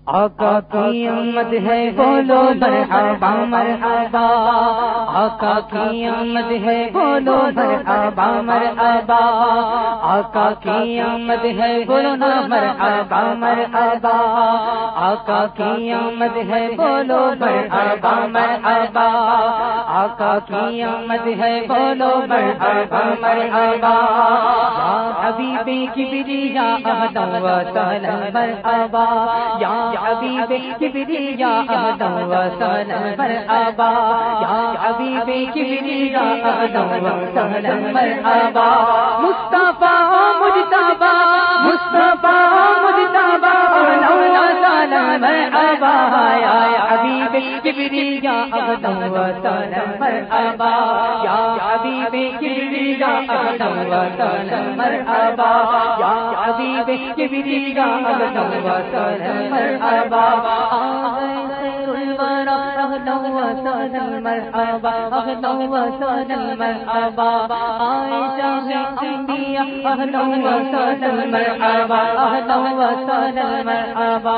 آقا کی آمد ہے بولو مرحبا مرحبا، آقا کی آمد ہے بولو مرحبا مرحبا، آقا کی آمد ہے بولو نا مرحبا مرحبا، آقا کی آمد ہے بولو مرحبا مرحبا، آقا کی آمد ہے بولو مرحبا مرحبا، یا حبیب کبریا اہلا و سہلا مرحبا، یا حبیب کبریا اہلا و سہلا مرحبا، یا حبیب کبریا اہلا و سہلا مرحبا، مصطفیٰ مجتبی مصطفیٰ مجتبی اہلا و سہلا مرحبا، یا حبیب کبریا اہلا و سہلا مرحبا، یا حبیب کبریا اہلا و سہلا مرحبا، یا حبیب کبریا اہلا و سہلا مرحبا، خیر الورا اہلا و سہلا مرحبا، اہلا و سہلا مرحبا، عائشہ انبیاء اہلا و سہلا مرحبا، اہلا و سہلا مرحبا،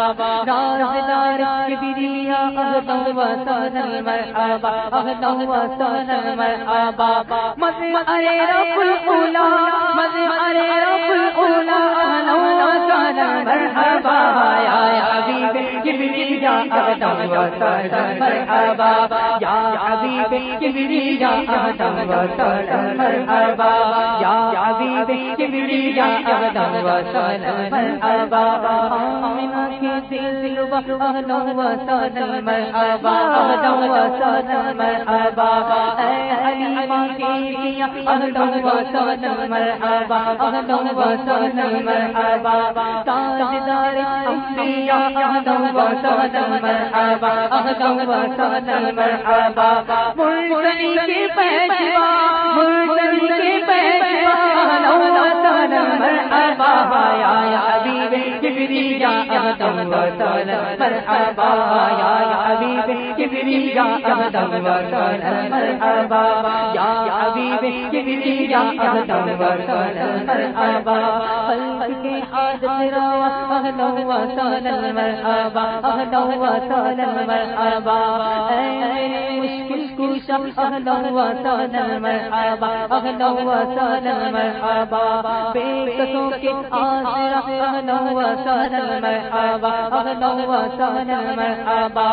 رازدار کبریا اہلا و سہلا مرحبا، اہلا و سہلا مرحبا، مظہر رب الاولی مظہر رب الاولی اہلا و سہلا مرحبا، یا حبیب کبریا اہلا و سہلا مرحبا، یا حبیب کبریا اہلا و سہلا مرحبا، یا حبیب کبریا اہلا و سہلا مرحبا، آمنہ کے دلربا اہلا و سہلا مرحبا، اہلا و سہلا مرحبا، اے حلیمہ کے میاں اہلا و سہلا مرحبا، اہلا و سہلا مرحبا، تاجدار انبیاء اہلا و سہلا مرحبا، اہلا و سہلا مرحبا، مرسلین کے پیشوا مرسلین کے پیشوا اہلا و سہلا مرحبا، یا حبیب کبریا اہلا و سہلا مرحبا، یا حبیب کبریا اہلا و سہلا مرحبا، یا حبیب کبریا اہلا و سہلا مرحبا، خلق کے حاجت روا اہلا و سہلا مرحبا، اہلا و سہلا مرحبا، اے میرے مشکل کشا اہلا و سہلا مرحبا، اہلا و سہلا مرحبا، بے کسوں کے آسرا اہلا و سہلا مرحبا، اہلا و سہلا مرحبا،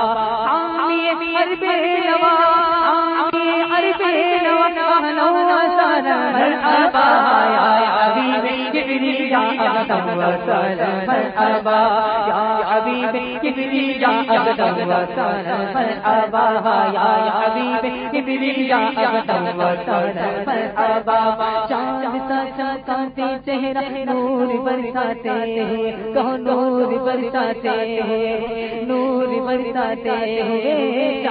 حامی عرب نوا حامی عرب نوا اہلا و سہلا مرحبا، یا حبیب کبریا اہلا و سہلا مرحبا، یا حبیب کبریا اہلا و سہلا مرحبا، یا حبیب کبریا اہلا و سہلا مرحبا، چاند سا چمکاتے چہرہ نور برساتے ہیں، کہو نور برساتے ہیں، نور برساتے ہیں،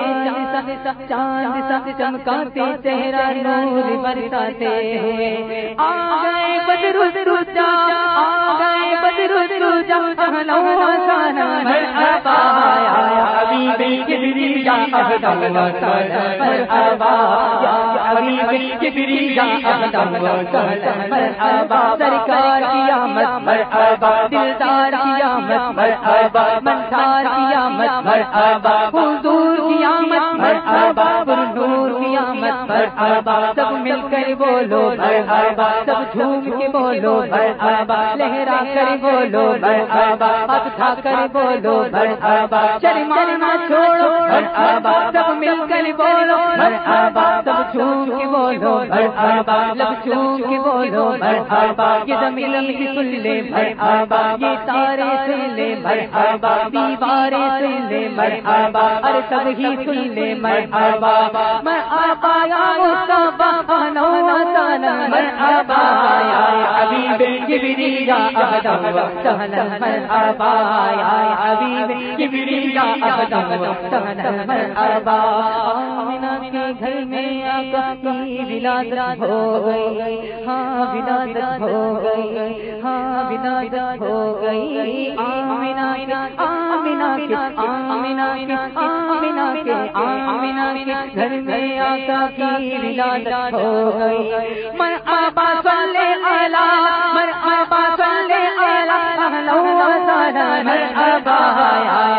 چاند سا چمکاتے چہرہ نور برساتے ہیں، آ گئے بدر الدجا آ گئے بدر الدجا اہلا و سہلا مرحبا، یا حبیب کبریا اہلا و سہلا مرحبا، یا حبیب کبریا اہلا و سہلا مرحبا، سرکار کی آمد مرحبا، دلدار کی آمد مرحبا، منصار کی آمد مرحبا، حضور کی آمد مرحبا، پرنور کی آمد مرحبا، سب مل کر بولو مرحبا، سب جھوم کے بولو مرحبا، لہرا کر بولو مرحبا، ہاتھ اٹھا کر بولو مرحبا، شرمانا چھوڑو مرحبا، سب مل کر بولو مرحبا، سب جھوم کے بولو مرحبا، لب جھوم کے بولو مرحبا، یہ زمین بھی سن لے مرحبا، یہ تارے سن لے مرحبا، دیواریں سن لے مرحبا، ارے سب ہی سن لے مرحبا، مرحبا یا مصطفیٰ اہلا و سہلا مرحبا، یا حبیب کبریا اہلا و سہلا مرحبا، یا حبیب کبریا اہلا و سہلا مرحبا، آمنہ کے گھر میں آقا کی ولادت ہو گئی، ہاں ولادت ہو گئی، ہاں ولادت ہو گئی، آمنہ کے آمنہ کے آمنہ کے آمنہ کے آمنہ کے گھر میں آقا کی ولادت ہو گئی، مرحبا صلی علی مرحبا صلی علی اہلا و سہلا مرحبا، یا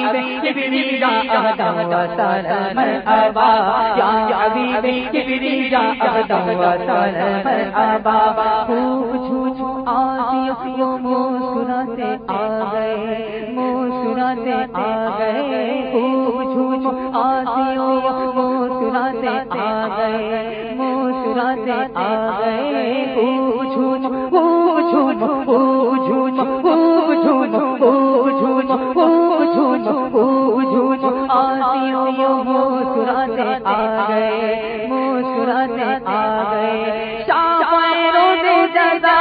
حبیب جبریل اهلا وسهلا مرحبا یا حبیب جبریل اهلا وسهلا مرحبا خوب جھوٹ آسیوں مسکراتے آ گئے مسکراتے آ گئے خوب جھوٹ آسیوں مسکراتے آ گئے مسکراتے آ گئے خوب جھوٹ خوب جھوٹ خوب جھوٹ خوب جھوٹ خوب جھوٹ خوب جھوٹ خوب جھوٹ آسیوں مسکراتے آ گئے مسکراتے آ گئے شاعروں نے جزا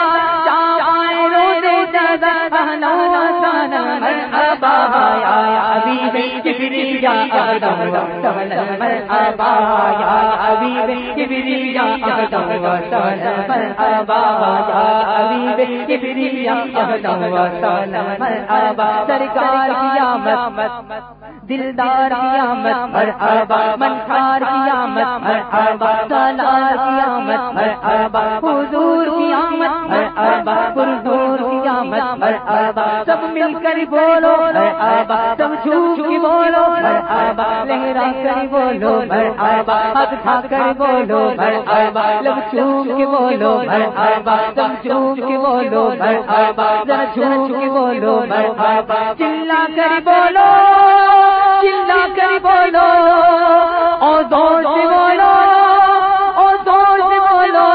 شاعروں نے جزا اہلا وسہلا مرحبا یا حبیب جبریل اهلا وسهلا مرحبا یا حبیب جبریل اهلا وسهلا مرحبا یا حبیب جبریل اهلا وسهلا مرحبا سرکار کی آمد دلدار کی آمد مرحبا منکار کی آمد مرحبا سالار کی آمد مرحبا حضور کی آمد مرحبا پرنور کی آمد مرحبا سب مل کر بولو مرحبا سب جھوم کے بولو مرحبا لہرا کر بولو مرحبا ہاتھ اٹھا کر بولو مرحبا لب چوم کے بولو مرحبا سب چوم کے بولو مرحبا ذرا چوم کے بولو مرحبا چلا کر بولو چلا کر بولو اور زور سے بولو اور زور سے بولو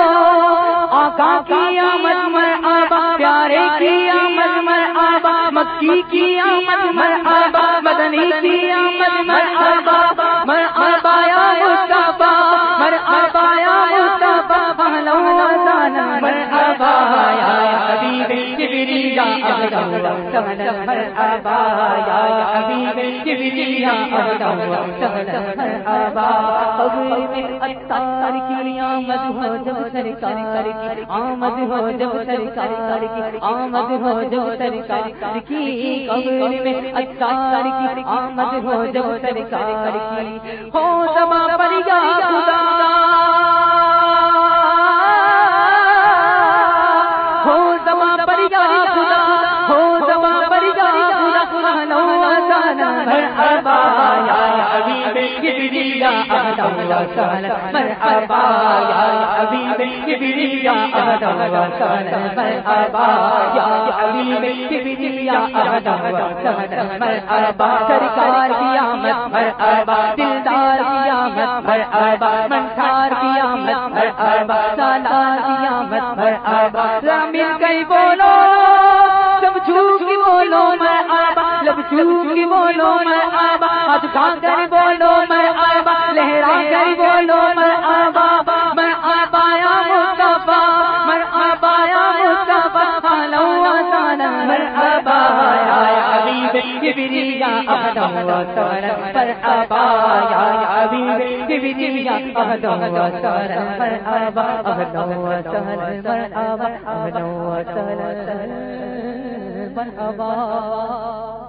آقا کی آمد مرحبا پیارے کی آمد مرحبا مکی کی آمد مرحبا مدنی کی آمد مرحبا مرحبا یا مصطفیٰ مرحبا یا مصطفیٰ اہلا وسہلا مرحبا یا حبیب جبریل اهلا وسهلا مرحبا یا حبیب جبریل اهلا وسهلا مرحبا قبر میں اتار کی آمد ہو جب سرکار کی آمد ہو جب سرکار کی آمد ہو جب سرکار کی قبر میں اتار کی آمد ہو جب سرکار کی ہو سما پر یا خدا ہو سما پر یا خدا ہو سما پر یا خدا اہلا وسہلا مرحبا یا حبیب جبریل اهلا وسهلا مرحبا یا حبیب جبریل اهلا وسهلا مرحبا یا حبیب جبریل اهلا وسهلا مرحبا سرکار کی آمد مرحبا دلدار کی آمد مرحبا منکار کی آمد مرحبا سالار کی آمد مرحبا مل کر بولو سب جھوم کے بولو مرحبا لب چوم کے بولو مرحبا ہاتھ اٹھا کر بولو مرحبا لہرا کر بولو مرحبا مرحبا یا مصطفیٰ مرحبا یا مصطفیٰ اہلا وسہلا مرحبا یا حبیب جبریل اهلا وسهلا مرحبا یا حبیب جبریل اهلا وسهلا مرحبا اهلا وسهلا مرحبا اهلا وسهلا مرحبا